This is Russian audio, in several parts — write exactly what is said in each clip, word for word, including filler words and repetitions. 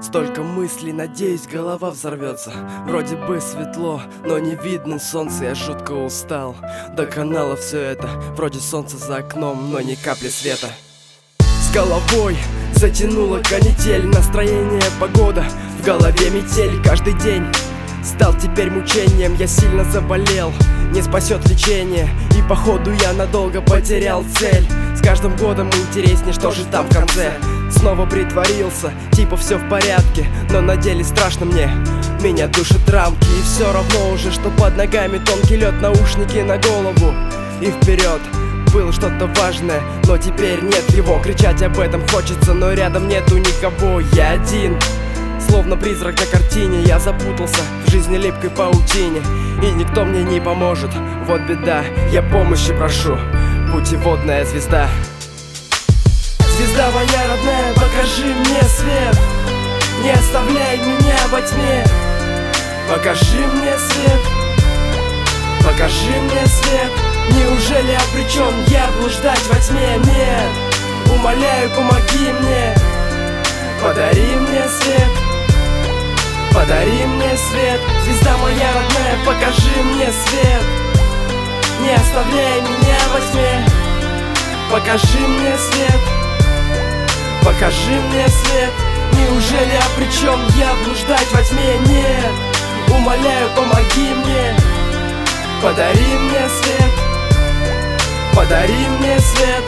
Столько мыслей, надеюсь, голова взорвется. Вроде бы светло, но не видно солнца. Я жутко устал, до канала все это. Вроде солнце за окном, но ни капли света. С головой затянула канитель, настроение погода, в голове метель. Каждый день стал теперь мучением, я сильно заболел, не спасет лечение. И походу я надолго потерял цель. С каждым годом интереснее, что же там в конце. Снова притворился, типа все в порядке, но на деле страшно мне, меня душат рамки. И все равно уже, что под ногами тонкий лед, наушники на голову и вперед. Было что-то важное, но теперь нет его. Кричать об этом хочется, но рядом нету никого. Я один, словно призрак на картине. Я запутался в жизни липкой паутине, и никто мне не поможет. Вот беда, я помощи прошу, путеводная звезда. Звезда моя родная, покажи мне свет, не оставляй меня во тьме. Покажи мне свет, покажи мне свет. Неужели обречен я блуждать во тьме? Нет, умоляю, помоги мне. Подари мне свет, подари мне свет. Звезда моя родная, покажи мне свет, не оставляй меня во тьме. Покажи мне свет, покажи мне свет. Неужели обречен я блуждать во тьме? Нет, умоляю, помоги мне. Подари мне свет, подари мне свет.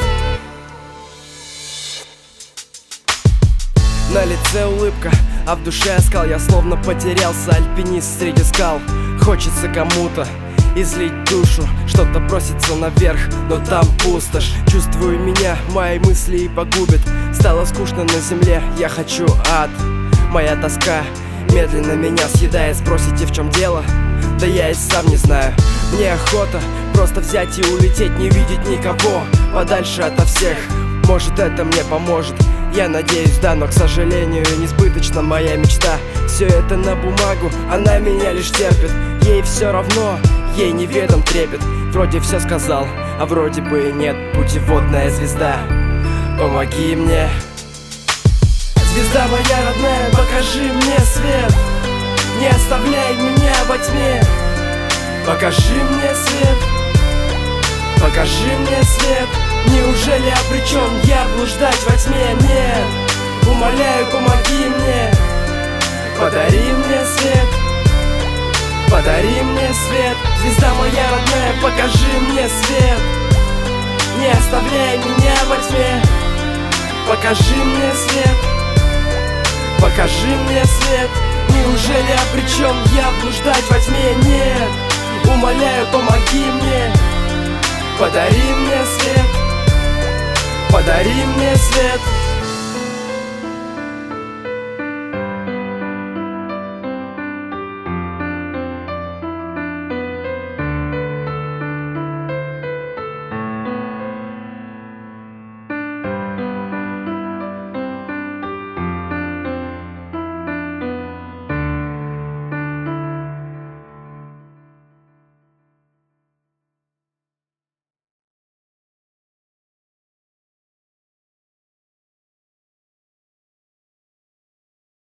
На лице улыбка, а в душе оскал. Я словно потерялся, альпинист среди скал. Хочется кому-то излить душу, что-то просится наверх, но там пустошь. Чувствую, меня мои мысли и погубит. Стало скучно на земле, я хочу ад. Моя тоска медленно меня съедает. Спросите, в чем дело? Да я и сам не знаю. Мне охота просто взять и улететь, не видеть никого, подальше ото всех. Может, это мне поможет, я надеюсь, да, но, к сожалению, несбыточна моя мечта. Все это на бумагу, она меня лишь терпит. Ей все равно, ей неведом трепет. Вроде все сказал, а вроде бы и нет. Путеводная звезда, помоги мне. Звезда моя родная, покажи мне свет, не оставляй меня во тьме. Покажи мне свет, покажи мне свет. Неужели обречен я блуждать во тьме? Нет, умоляю, помоги мне. Подари мне свет, подари мне свет. Звезда моя родная, покажи мне свет, не оставляй меня во тьме. Покажи мне свет, покажи мне свет. Неужели обречен я блуждать во тьме? Нет, умоляю, помоги мне. Подари мне свет, подари мне свет.